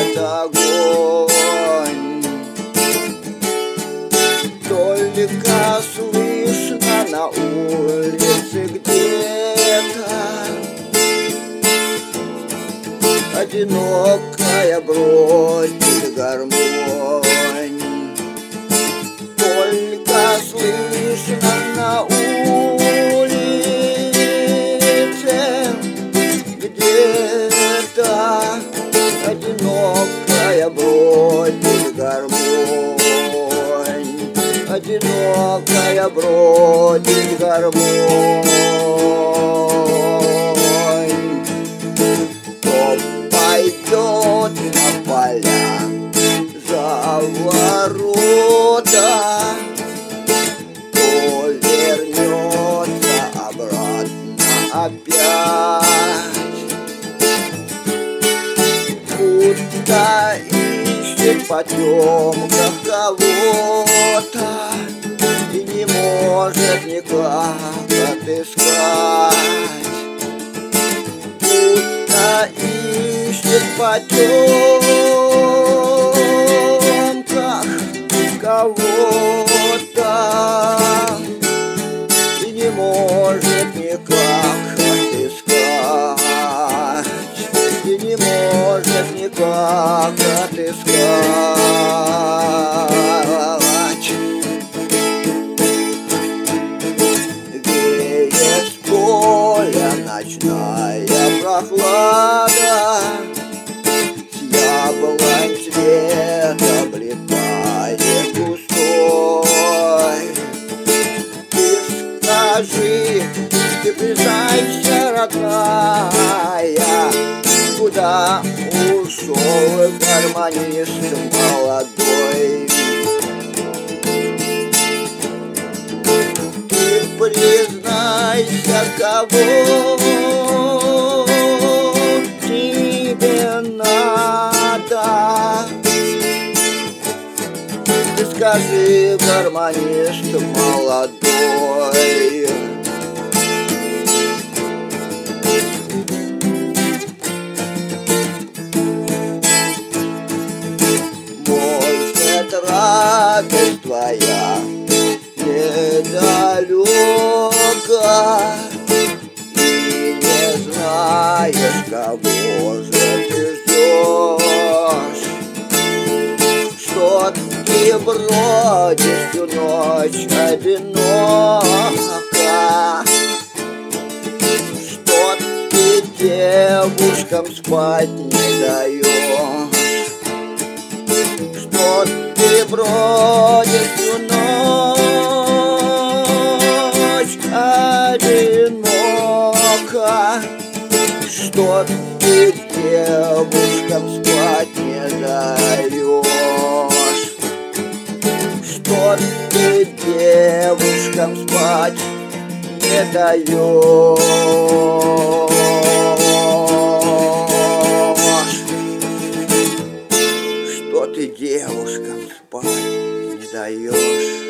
огонь. Только слышно на улице где-то одинокая бродит гармонь. Только слышно на улице где-то одинокая бродит гармонь. Одинокая бродит гармонь. Кто пойдет на поля за ворота, то вернется обратно опять. Будто ищет в потемках кого-то и не может никак отыскать. Будто ищет в потемках кого-то и не может никак отыскать. И не может никак отыскать. Веет с поля ночная прохлада, с яблонь цвет облетает густой. Ты скажи, ты признайся, родная, куда ушел гармонист молодой? Ты признайся, кого тебе надо. Ты скажи, гармонист молодой. Радость твоя недалека, и не знаешь, кого же ты ждешь. Что ты бродишь всю ночь одиноко, что ты девушкам спать не даешь. Что ты бродишь всю ночь одиноко, что ты девушкам спать не даешь. Что ты девушкам спать не даешь. Что ты девушкам спать не даешь.